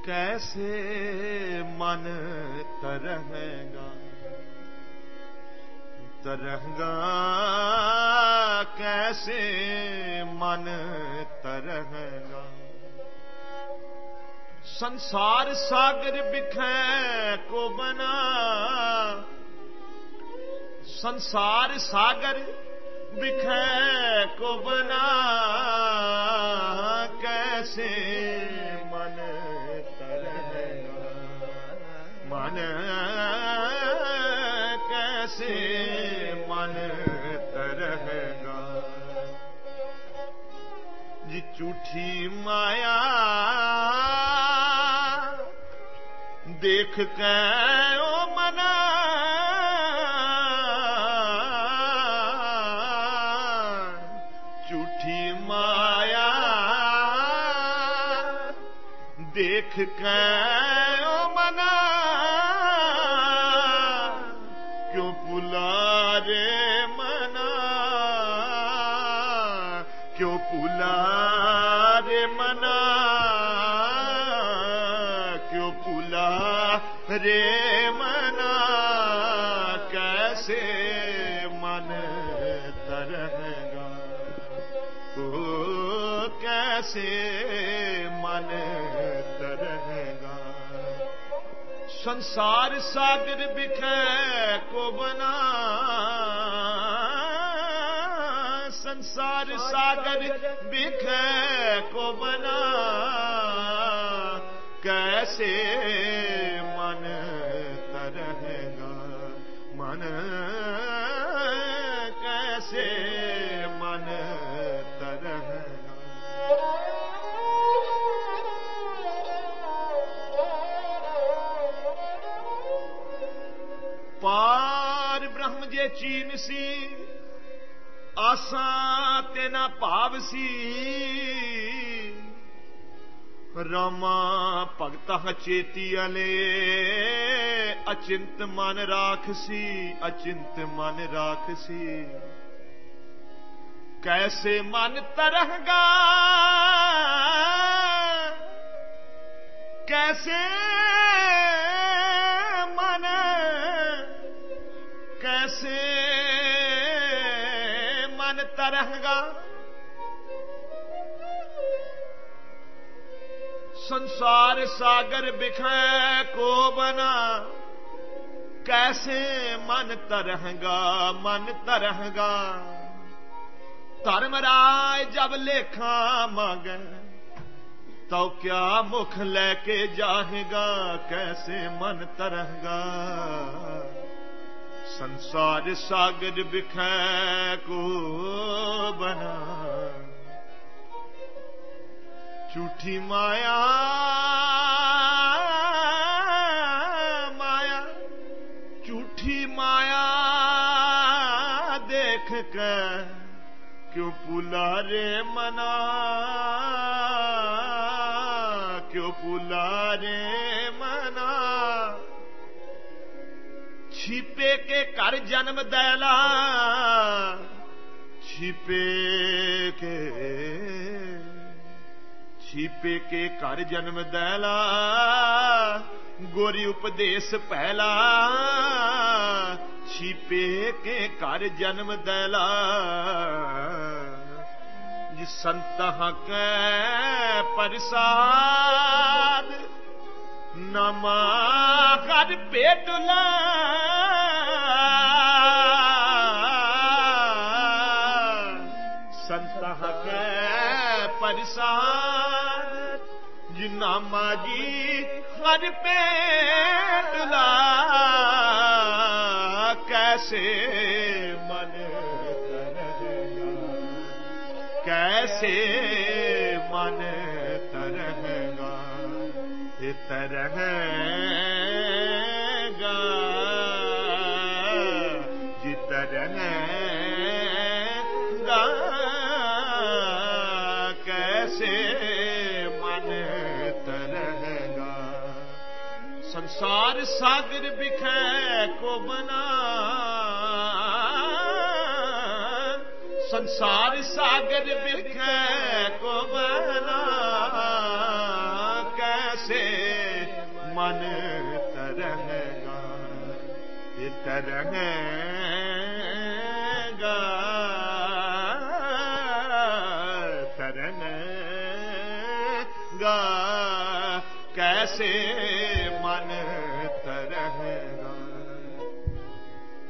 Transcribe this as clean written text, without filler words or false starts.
कैसे मन तरहगा तरहगा कैसे मन तरहगा। संसार सागर बिखै को बना संसार सागर बिखै को बना कैसे मन तरहगा मन कैसे मन तरहगा। जी झूठी माया देख के ओ मना झूठी माया देख के ओ मना क्यों पुला रे मना क्यों पुला रे मना क्यों पुला रे मना कैसे मन तरहगा ओ कैसे मन तरहगा। संसार सागर बिखै को बना संसार सागर बिखै को बना कैसे मन तरहगा मन कैसे मन तरहगा। पार ब्रह्म जे चीन सी आसा तेना भाव सी रामा भगत चेती अले अचिंत मन राखसी अचिंत मन राखसी। कैसे मन तरहगा कैसे मन कैसे मन तरहगा। संसार सागर बिखै को बना कैसे मन तरहगा मन तरहगा। धर्मराय जब लेखा मांगे तो क्या मुख लेके जाएगा कैसे मन तरहगा। संसार सागर बिखै को बना झूठी माया माया झूठी माया देख के क्यों पुला रे मना क्यों पुला रे मना। छिपे के कर जन्म दैला छिपे के कर जन्म दैला गोरी उपदेश पहला छिपे के कर जन्म दैला। जिस संत के प्रसाद नमा कर पेटला संत के प्रसाद नामा जी हर पेटला कैसे मन तरहगा कैसे मन तरहगा तरहगा जी तरहगा कैसे मन तरहगा। संसार सागर बिखै को बना संसार सागर बिखै को बना कैसे मन तरंगा, ये तरंगा तरंगा कैसे